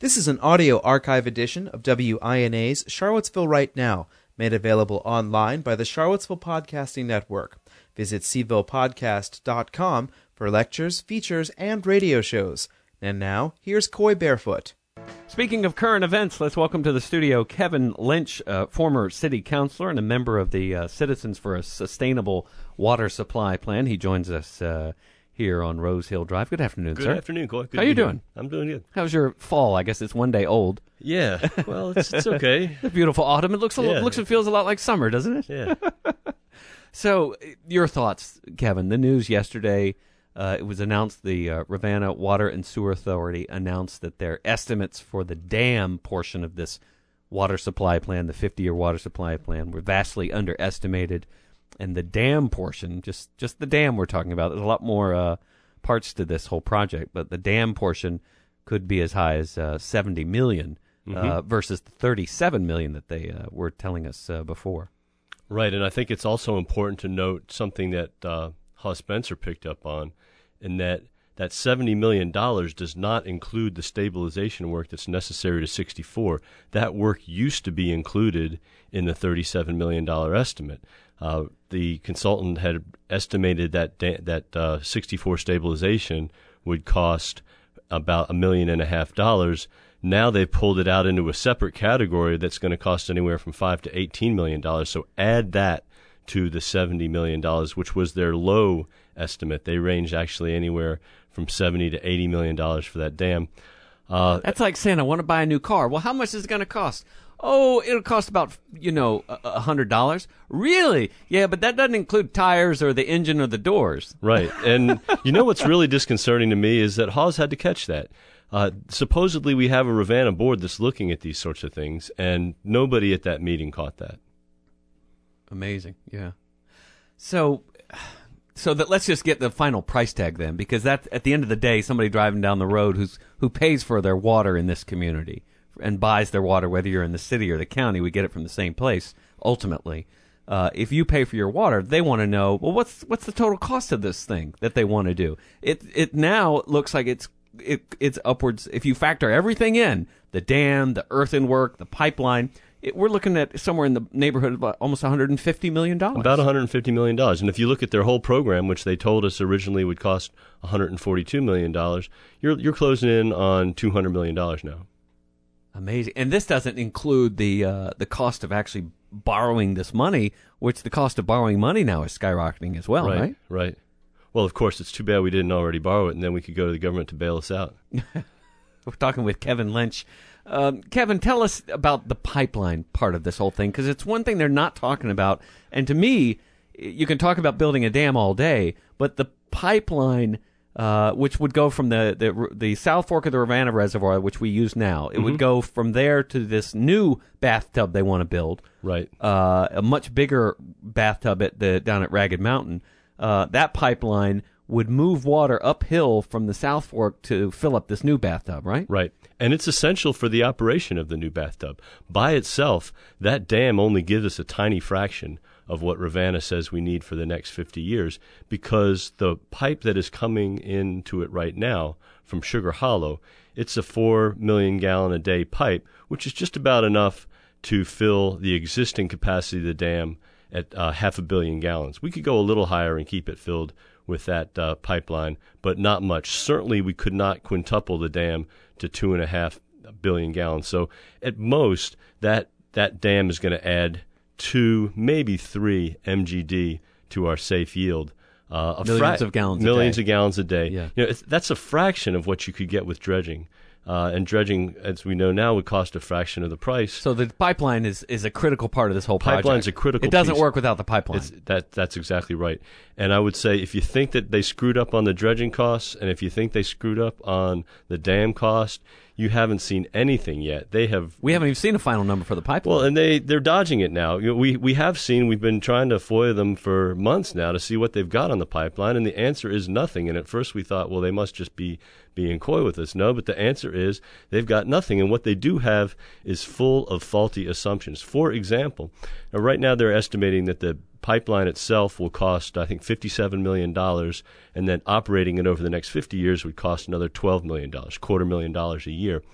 This is an audio archive edition of WINA's Charlottesville Right Now, made available online by the Charlottesville Podcasting Network. Visit cvillepodcast.com for lectures, features, and radio shows. And now, here's Coy Barefoot. Speaking of current events, let's welcome to the studio Kevin Lynch, former city councilor and a member of the Citizens for a Sustainable Water Supply Plan. He joins us here on Rose Hill Drive. Good afternoon, sir. Good afternoon, Coy. How you doing? I'm doing good. How's your fall? I guess it's one day old. Yeah, well, it's okay. It's a beautiful autumn. It looks and feels a lot like summer, doesn't it? Yeah. So, your thoughts, Kevin. The news yesterday, it was announced the Ravenna Water and Sewer Authority announced that their estimates for the dam portion of this water supply plan, the 50-year water supply plan, were vastly underestimated. And the dam portion, just the dam we're talking about, there's a lot more parts to this whole project, but the dam portion could be as high as $70 million versus the $37 million that they were telling us before. Right, and I think it's also important to note something that Haas Spencer picked up on, in that $70 million does not include the stabilization work that's necessary to 64. That work used to be included in the $37 million estimate. The consultant had estimated that 64 stabilization would cost about $1.5 million. Now they've pulled it out into a separate category that's going to cost anywhere from $5 to $18 million. So add that to the $70 million, which was their low estimate. They ranged actually anywhere from $70 to $80 million for that dam. That's like saying, I want to buy a new car. Well, how much is it going to cost? Oh, it'll cost about, $100. Really? Yeah, but that doesn't include tires or the engine or the doors. Right. And what's really disconcerting to me is that Hawes had to catch that. Supposedly we have a Ravenna board that's looking at these sorts of things, and nobody at that meeting caught that. Amazing, yeah. So that let's just get the final price tag then, because that at the end of the day, somebody driving down the road who pays for their water in this community and buys their water, whether you're in the city or the county, we get it from the same place. Ultimately, if you pay for your water, they want to know, well, what's the total cost of this thing that they want to do? It now looks like it's upwards. If you factor everything in, the dam, the earthenwork, the pipeline, we're looking at somewhere in the neighborhood of almost $150 million. About $150 million. And if you look at their whole program, which they told us originally would cost $142 million, you're closing in on $200 million now. Amazing. And this doesn't include the cost of actually borrowing this money, which the cost of borrowing money now is skyrocketing as well, right? Right. Well, of course, it's too bad we didn't already borrow it, and then we could go to the government to bail us out. We're talking with Kevin Lynch. Kevin, tell us about the pipeline part of this whole thing, because it's one thing they're not talking about. And to me, you can talk about building a dam all day, but the pipeline, which would go from the South Fork of the Ravenna Reservoir, which we use now, it would go from there to this new bathtub they want to build. Right. A much bigger bathtub down at Ragged Mountain. That pipeline would move water uphill from the South Fork to fill up this new bathtub, right? Right. And it's essential for the operation of the new bathtub. By itself, that dam only gives us a tiny fraction of what Ravenna says we need for the next 50 years, because the pipe that is coming into it right now from Sugar Hollow, it's a 4 million gallon a day pipe, which is just about enough to fill the existing capacity of the dam at 500 million gallons. We could go a little higher and keep it filled with that pipeline, but not much. Certainly we could not quintuple the dam to 2.5 billion gallons. So at most, that dam is going to add 2, maybe 3 MGD to our safe yield. Millions of gallons a day. Yeah. That's a fraction of what you could get with dredging. And dredging, as we know now, would cost a fraction of the price. So the pipeline is a critical part of this whole project. Pipeline's a critical piece. It doesn't work without the pipeline. That's exactly right. And I would say if you think that they screwed up on the dredging costs, and if you think they screwed up on the dam cost, you haven't seen anything yet. We haven't even seen a final number for the pipeline. Well, and they're dodging it now. We've been trying to FOIA them for months now to see what they've got on the pipeline, and the answer is nothing. And at first we thought, well, they must just be being coy with us. No, but the answer is they've got nothing. And what they do have is full of faulty assumptions. For example, right now they're estimating that the pipeline itself will cost, I think, $57 million, and then operating it over the next 50 years would cost another $12 million, $250,000 a year.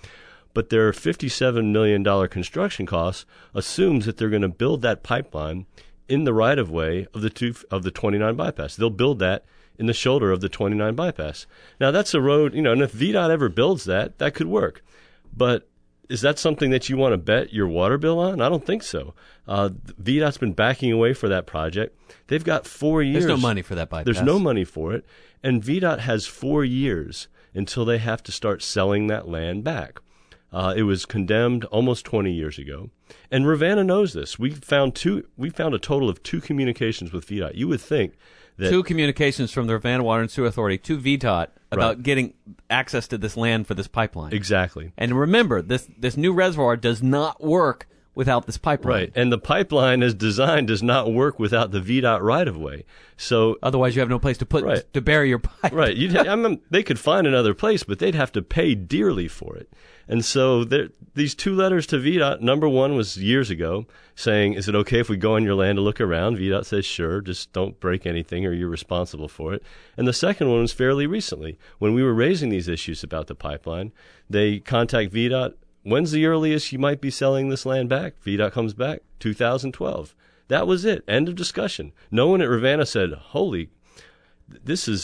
but their $57 million construction costs assumes that they're going to build that pipeline in the right-of-way of the 29 bypass. They'll build that in the shoulder of the 29 bypass. Now, that's a road, and if VDOT ever builds that could work. But is that something that you want to bet your water bill on? I don't think so. VDOT's been backing away for that project. They've got 4 years. There's no money for that bypass. There's no money for it. And VDOT has 4 years until they have to start selling that land back. It was condemned almost 20 years ago. And Ravenna knows this. We found a total of 2 communications with VDOT. You would think that 2 communications from the Ravenna Water and Sewer Authority to VDOT about getting access to this land for this pipeline. Exactly. And remember, this new reservoir does not work without this pipeline. Right. And the pipeline as designed does not work without the VDOT right-of-way. So otherwise you have no place to put to bury your pipe. Right. They could find another place, but they'd have to pay dearly for it. And so these 2 letters to VDOT, number 1 was years ago, saying, is it okay if we go on your land to look around? VDOT says, sure, just don't break anything or you're responsible for it. And the second one was fairly recently. When we were raising these issues about the pipeline, they contact VDOT, when's the earliest you might be selling this land back? VDOT comes back, 2012. That was it. End of discussion. No one at Ravenna said, holy, this is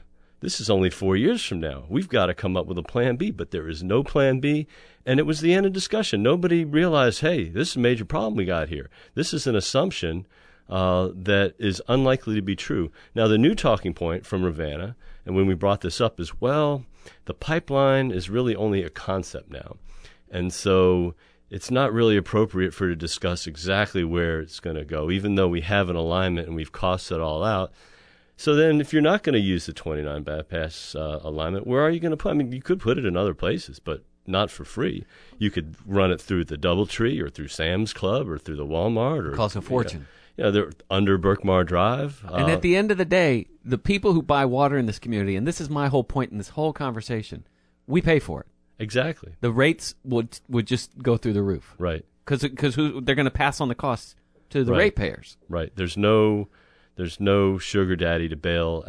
only 4 years from now. We've got to come up with a plan B, but there is no plan B. And it was the end of discussion. Nobody realized, hey, this is a major problem we got here. This is an assumption that is unlikely to be true. Now, the new talking point from Ravenna, and when we brought this up, is, well, the pipeline is really only a concept now. And so it's not really appropriate for to discuss exactly where it's going to go, even though we have an alignment and we've costed it all out. So then if you're not going to use the 29 bypass alignment, where are you going to put it? I mean, you could put it in other places, but not for free. You could run it through the DoubleTree or through Sam's Club or through the Walmart. Or costs a fortune. They're under Berkmar Drive. And at the end of the day, the people who buy water in this community, and this is my whole point in this whole conversation, we pay for it. Exactly. The rates would just go through the roof. Right. Because they're going to pass on the costs to the ratepayers. Right. There's no sugar daddy to bail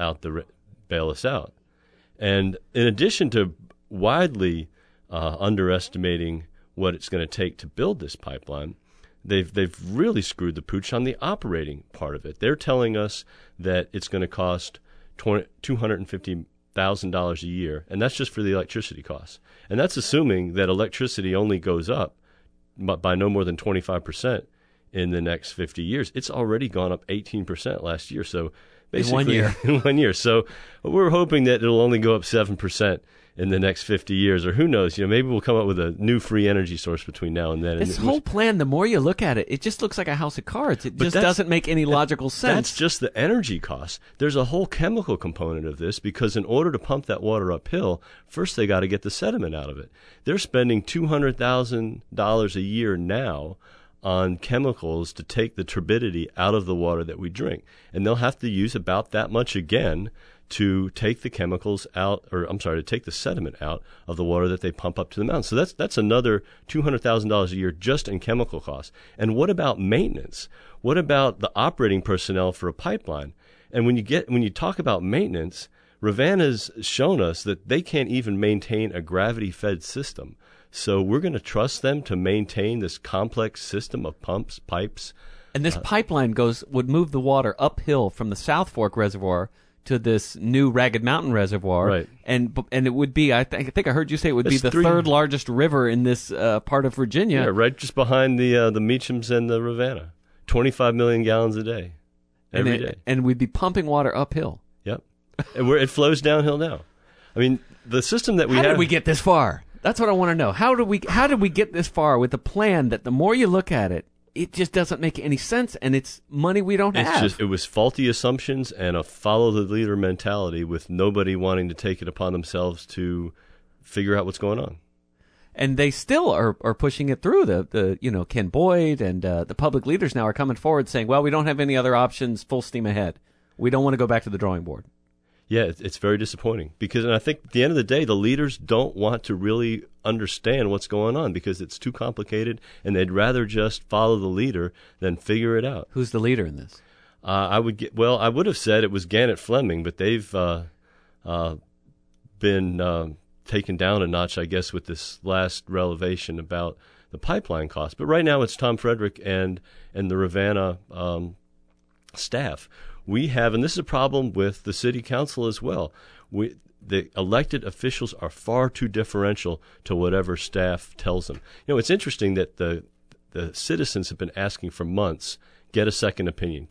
us out. And in addition to widely underestimating what it's going to take to build this pipeline, they've really screwed the pooch on the operating part of it. They're telling us that it's going to cost $250,000 a year, and that's just for the electricity costs. And that's assuming that electricity only goes up by no more than 25% in the next 50 years. It's already gone up 18% last year. So basically, in 1 year. So we're hoping that it'll only go up 7% in the next 50 years, or who knows? Maybe we'll come up with a new free energy source between now and then. This whole plan, the more you look at it, it just looks like a house of cards. It just doesn't make any logical sense. That's just the energy cost. There's a whole chemical component of this, because in order to pump that water uphill, first they got to get the sediment out of it. They're spending $200,000 a year now on chemicals to take the turbidity out of the water that we drink. And they'll have to use about that much again to take the chemicals out, to take the sediment out of the water that they pump up to the mountain. So that's another $200,000 a year just in chemical costs. And what about maintenance? What about the operating personnel for a pipeline? And when you talk about maintenance, Ravenna's shown us that they can't even maintain a gravity-fed system. So we're going to trust them to maintain this complex system of pumps, pipes. And this pipeline would move the water uphill from the South Fork Reservoir to this new Ragged Mountain Reservoir, right? And it would be, I think I heard you say it would be the third largest river in this part of Virginia. Yeah, right, just behind the Meachams and the Ravenna. 25 million gallons a day, every day, and we'd be pumping water uphill. Yep, and it flows downhill now. I mean, the system that we have. How did we get this far? That's what I want to know. How did we get this far with a plan that the more you look at it, it just doesn't make any sense, and it's money we don't have. It was faulty assumptions and a follow-the-leader mentality with nobody wanting to take it upon themselves to figure out what's going on. And they still are pushing it through. The Ken Boyd and the public leaders now are coming forward saying, well, we don't have any other options, full steam ahead. We don't want to go back to the drawing board. Yeah, it's very disappointing because, and I think at the end of the day, the leaders don't want to really understand what's going on because it's too complicated, and they'd rather just follow the leader than figure it out. Who's the leader in this? I would have said it was Gannett Fleming, but they've been taken down a notch, I guess, with this last revelation about the pipeline cost. But right now it's Tom Frederick and the Ravenna staff. We have, and this is a problem with the city council as well, the elected officials are far too differential to whatever staff tells them. You know, it's interesting that the citizens have been asking for months, get a second opinion.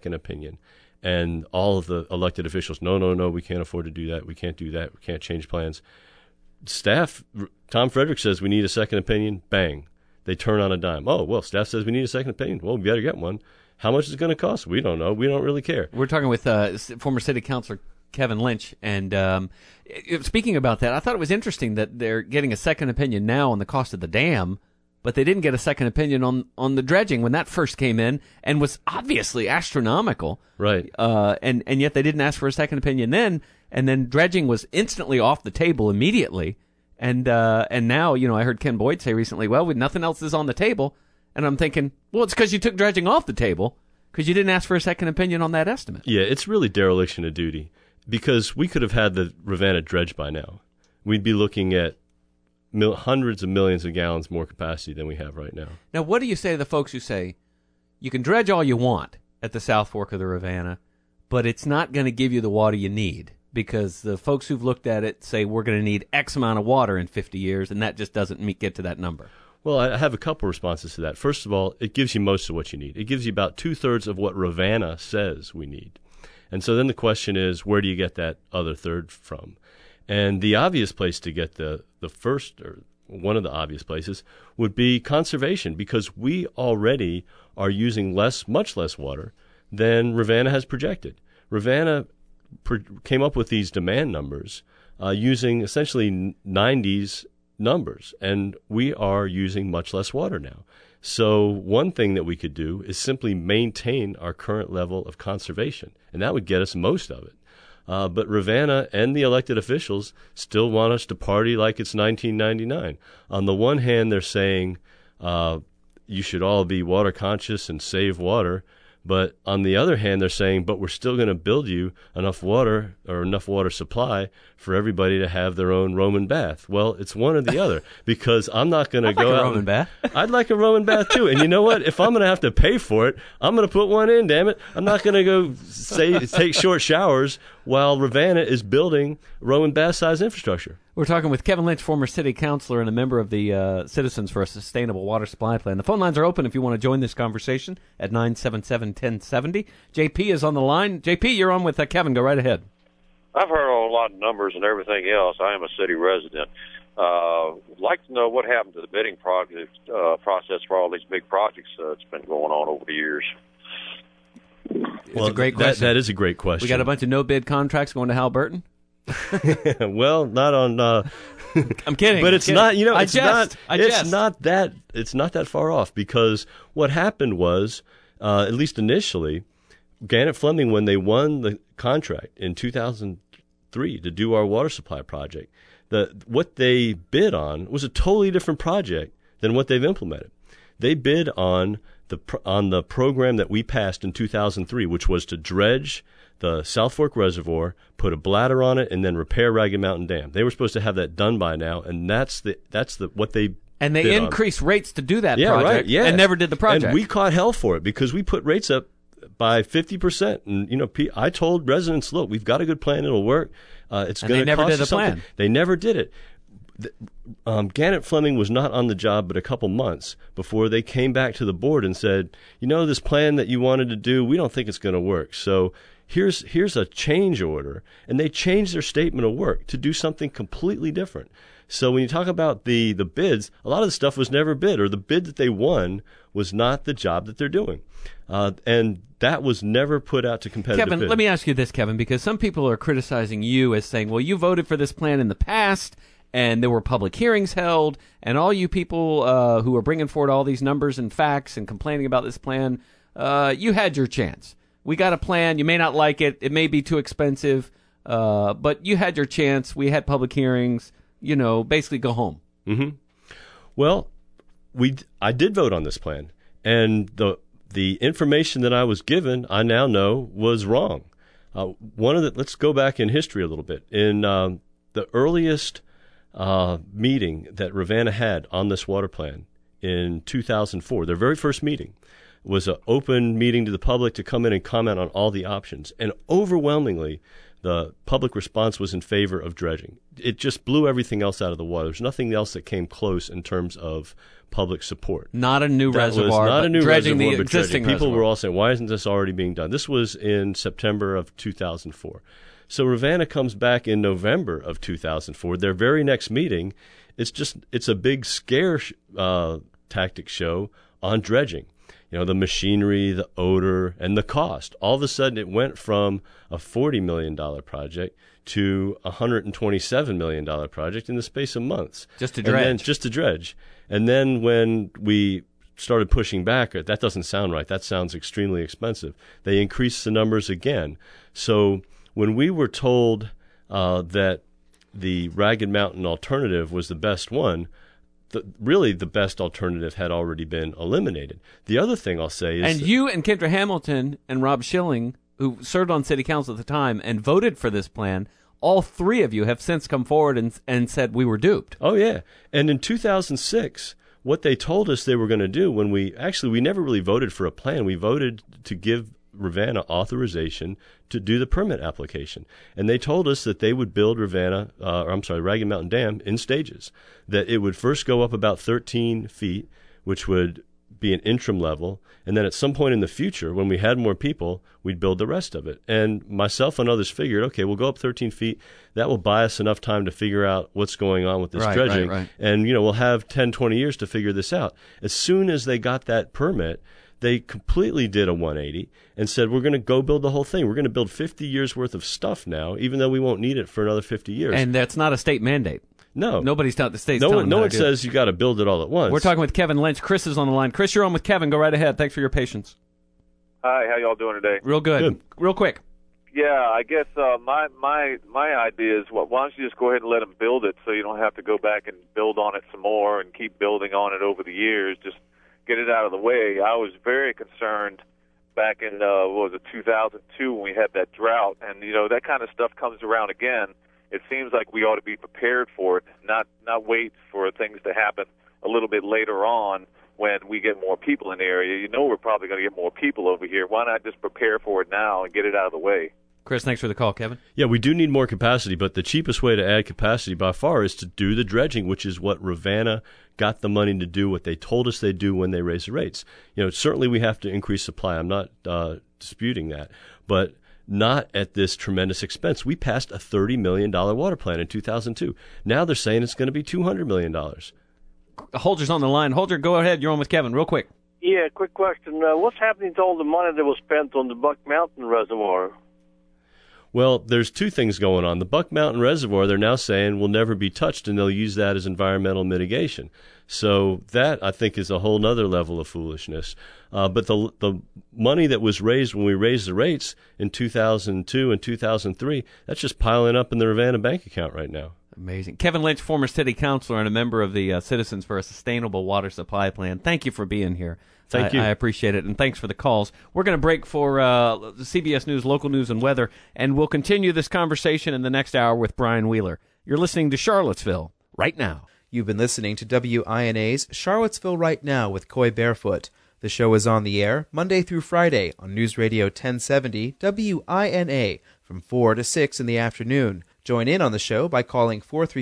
And all of the elected officials, no, we can't afford to do that. We can't do that. We can't change plans. Staff, Tom Frederick says we need a second opinion. Bang. They turn on a dime. Oh, well, staff says we need a second opinion. Well, we better get one. How much is it going to cost? We don't know. We don't really care. We're talking with former city councilor Kevin Lynch. And speaking about that, I thought it was interesting that they're getting a second opinion now on the cost of the dam, but they didn't get a second opinion on the dredging when that first came in and was obviously astronomical. Right. And yet they didn't ask for a second opinion then, and then dredging was instantly off the table immediately. And now, you know, I heard Ken Boyd say recently, well, nothing else is on the table. And I'm thinking, well, it's because you took dredging off the table because you didn't ask for a second opinion on that estimate. Yeah, it's really dereliction of duty because we could have had the Ravenna dredged by now. We'd be looking at hundreds of millions of gallons more capacity than we have right now. Now, what do you say to the folks who say, you can dredge all you want at the South Fork of the Ravenna, but it's not going to give you the water you need? Because the folks who've looked at it say we're going to need X amount of water in 50 years, and that just doesn't get to that number. Well, I have a couple responses to that. First of all, it gives you most of what you need. It gives you about 2/3 of what Ravenna says we need. And so then the question is, where do you get that other third from? And the obvious place to get the first, or one of the obvious places, would be conservation, because we already are using much less water than Ravenna has projected. Ravenna came up with these demand numbers using essentially 90s numbers, and we are using much less water now. So one thing that we could do is simply maintain our current level of conservation, and that would get us most of it. But Ravenna and the elected officials still want us to party like it's 1999. On the one hand, they're saying you should all be water conscious and save water. But on the other hand, they're saying, but we're still going to build you enough water or enough water supply for everybody to have their own Roman bath. Well, it's one or the other, because I'm not going to go out. I'd like a Roman bath. I'd like a Roman bath too. And you know what? If I'm going to have to pay for it, I'm going to put one in, damn it. I'm not going to go take short showers while Ravenna is building Roman bath-sized infrastructure. We're talking with Kevin Lynch, former city councilor and a member of the Citizens for a Sustainable Water Supply Plan. The phone lines are open if you want to join this conversation at 977-1070. JP is on the line. JP, you're on with Kevin. Go right ahead. I've heard a lot of numbers and everything else. I am a city resident. Like to know what happened to the bidding process for all these big projects that's been going on over the years. It's a great question. That is a great question. We got a bunch of no-bid contracts going to Halliburton? Well, not on. I'm kidding. But it's not. You know, it's not. It's not that. It's not that far off, because what happened was, at least initially, Gannett Fleming, when they won the contract in 2003 to do our water supply project, what they bid on was a totally different project than what they've implemented. They bid on the program that we passed in 2003, which was to dredge the South Fork Reservoir, put a bladder on it, and then repair Ragged Mountain Dam. They were supposed to have that done by now, and that's what they. And they increased rates to do that project, right, yeah. And never did the project. And we caught hell for it because we put rates up by 50%. And you know, I told residents, look, we've got a good plan; it'll work. It's going to cost us something. They never did it. Gannett Fleming was not on the job but a couple months before they came back to the board and said, you know, this plan that you wanted to do, we don't think it's going to work. So here's a change order. And they changed their statement of work to do something completely different. So when you talk about the bids, a lot of the stuff was never bid, or the bid that they won was not the job that they're doing. And that was never put out to competitive Kevin, bid. let me ask you this, Kevin, because some people are criticizing you as saying, well, you voted for this plan in the past, and there were public hearings held, and all you people who are bringing forward all these numbers and facts and complaining about this plan, you had your chance. We got a plan. You may not like it. It may be too expensive, but you had your chance. We had public hearings. You know, basically go home. Mm-hmm. Well, I did vote on this plan, and the information that I was given, I now know was wrong. Let's go back in history a little bit. In the earliest meeting that Ravenna had on this water plan in 2004, their very first meeting, was an open meeting to the public to come in and comment on all the options. And overwhelmingly, the public response was in favor of dredging. It just blew everything else out of the water. There's nothing else that came close in terms of public support. Not a new reservoir, not a new dredging reservoir, the but existing dredging. People reservoir. were all saying, why isn't this already being done? This was in September of 2004. So Ravenna comes back in November of 2004. Their very next meeting, it's a big scare tactic show on dredging. You know, the machinery, the odor, and the cost. All of a sudden, it went from a $40 million project to a $127 million project in the space of months. Just to dredge. Just to dredge. And then when we started pushing back, that doesn't sound right. That sounds extremely expensive. They increased the numbers again. So when we were told that the Ragged Mountain alternative was the best one, really the best alternative had already been eliminated. The other thing I'll say is... And you and Kendra Hamilton and Rob Schilling, who served on city council at the time and voted for this plan, all three of you have since come forward and said we were duped. Oh, yeah. And in 2006, what they told us they were going to do when we never really voted for a plan. We voted to give Ravenna authorization to do the permit application. And they told us that they would build Ragged Mountain Dam in stages, that it would first go up about 13 feet, which would be an interim level, and then at some point in the future, when we had more people, we'd build the rest of it. And myself and others figured, okay, we'll go up 13 feet. That will buy us enough time to figure out what's going on with this dredging. Right. And, we'll have 10, 20 years to figure this out. As soon as they got that permit, they completely did a 180 and said, we're going to go build the whole thing. We're going to build 50 years worth of stuff now, even though we won't need it for another 50 years. And that's not a state mandate. No. Nobody's telling the state's No telling one them how to do it. says you got to build it all at once. We're talking with Kevin Lynch. Chris is on the line. Chris, you're on with Kevin. Go right ahead. Thanks for your patience. Hi, how y'all doing today? Real good. Real quick. Yeah, I guess my idea is, why don't you just go ahead and let them build it so you don't have to go back and build on it some more and keep building on it over the years. Just get it out of the way. I was very concerned back in 2002 when we had that drought, and that kind of stuff comes around again. It seems like we ought to be prepared for it, not wait for things to happen a little bit later on when we get more people in the area. We're probably going to get more people over here. Why not just prepare for it now and get it out of the way? Chris, thanks for the call. Kevin? Yeah, we do need more capacity, but the cheapest way to add capacity by far is to do the dredging, which is what Ravenna got the money to do, what they told us they'd do when they raised the rates. Certainly we have to increase supply. I'm not disputing that, but not at this tremendous expense. We passed a $30 million water plan in 2002. Now they're saying it's going to be $200 million. Holder's on the line. Holder, go ahead. You're on with Kevin. Real quick. Yeah, quick question. What's happening to all the money that was spent on the Buck Mountain Reservoir? Well, there's two things going on. The Buck Mountain Reservoir, they're now saying, will never be touched, and they'll use that as environmental mitigation. So that, I think, is a whole other level of foolishness. But the money that was raised when we raised the rates in 2002 and 2003, that's just piling up in the Ravenna bank account right now. Amazing. Kevin Lynch, former city councilor and a member of the Citizens for a Sustainable Water Supply Plan. Thank you for being here. Thank you. I appreciate it, and thanks for the calls. We're going to break for CBS News, local news, and weather, and we'll continue this conversation in the next hour with Brian Wheeler. You're listening to Charlottesville right now. You've been listening to WINA's Charlottesville Right Now with Coy Barefoot. The show is on the air Monday through Friday on News Radio 1070 WINA from 4 to 6 in the afternoon. Join in on the show by calling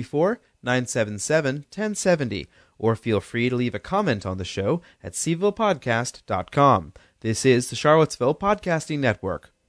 434-977-1070 or feel free to leave a comment on the show at cvillepodcast.com. This is the Charlottesville Podcasting Network.